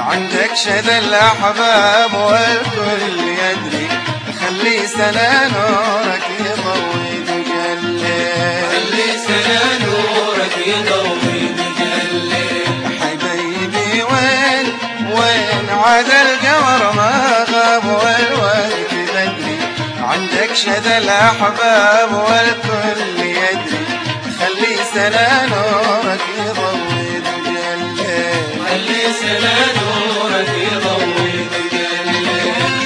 عندك شذا الأحباب والكل يدري، خلي سنا نورك يضوي ويجلي، خلي سنا نورك يضوي ويجلي. حبيبي وين عاد القمر ما غاب والوقت بدري، عندك شذا الأحباب والكل يدري، خلي سنا نورك يضوي ويجلي، خلي سنا نورك يضوي ويجلي.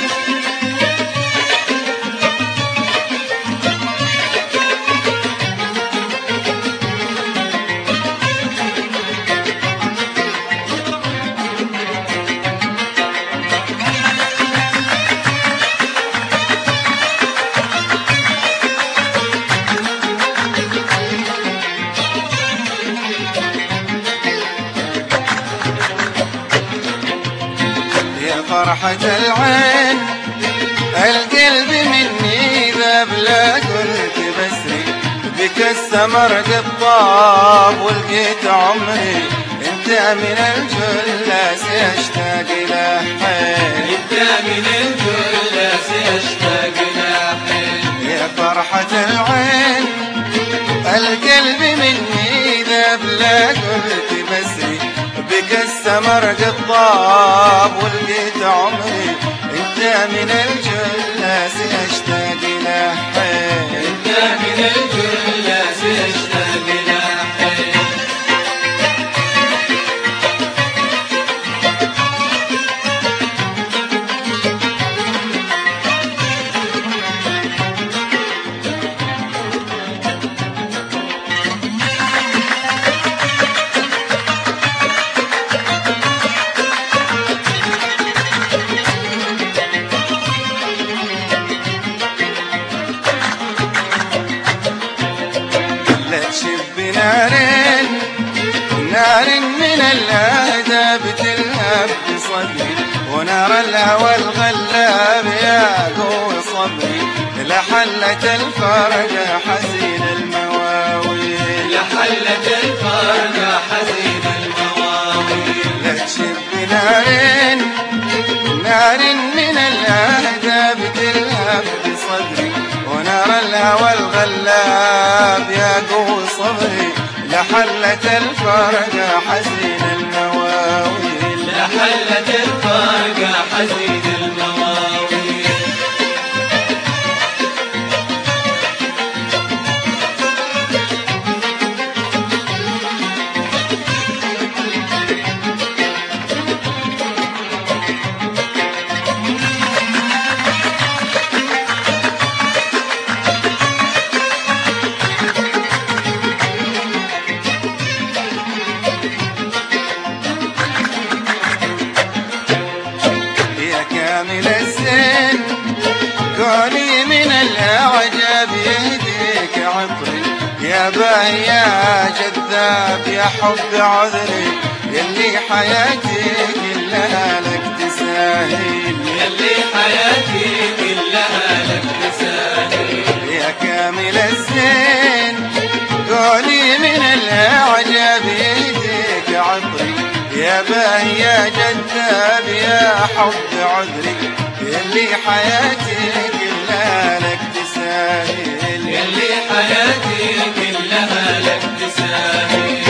فرحة العين القلب مني ذاب، لا قلت بسري بك السمر قطاب، ولقيت عمري انت من الجلاس اشتاق له حين، انت من الجلاس اشتاق له حين. يا فرحة العين القلب مني ذاب، لا قلت بسري بك السمر قطاب، ولقيت عمري انت من الجلاس اشتاق له حين، انت من الجلاس اشتاق له حين. نار من الأهداب تلهب بصدري، ونار الهوى الغلاب ياقوي صبري، لحلت الفرقة حزين المواويل، لحلت الفرقة حزين المواويل. لا تشب نار من الأهداب تلهب بصدري، ونار الهوى الغلاب ياقوي صبري، لحلت الفرقة حزين المواويل، لحلت الفرقة حزين المواويل. كامل الزين كوني من الأعجاب يهديك عطري، يا باهي يا جذاب يا حب عذري، يلي حياتي كلها لك تساهل، يلي حياتي كلها لك تساهل. يا كامل الزين كوني من الأعجاب يهديك عطري، يا باهي يا جذاب يا حب عذري، يلي حياتي كلها لك تساهل، يلي حياتي كلها لك تساهل.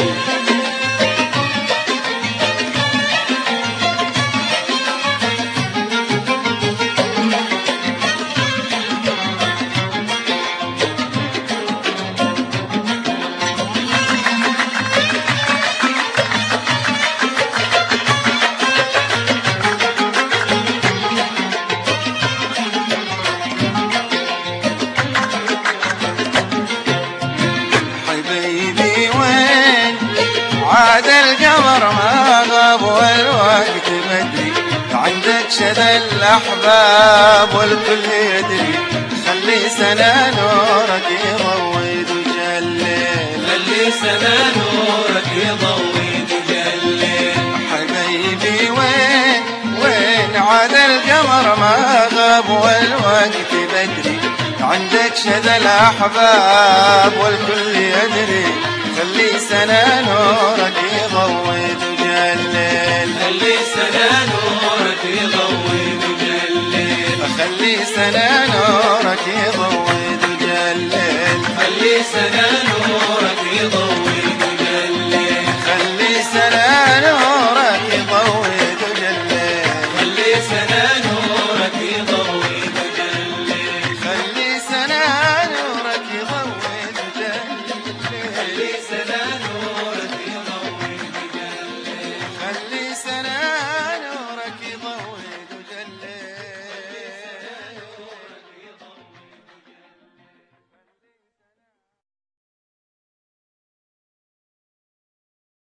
عاد القمر ما غاب والوقت مدري، عندك شذا الأحباب والكل يدري، خلي سنا نورك يضوي ويجلي، خلي سنا نورك يضوي ويجلي. حبيبي وين عاد القمر ما غاب والوقت بدري، عندك شذا الأحباب والكل يدري، خلي سنا نورك يضوي ويجلي، خلي سنا سنة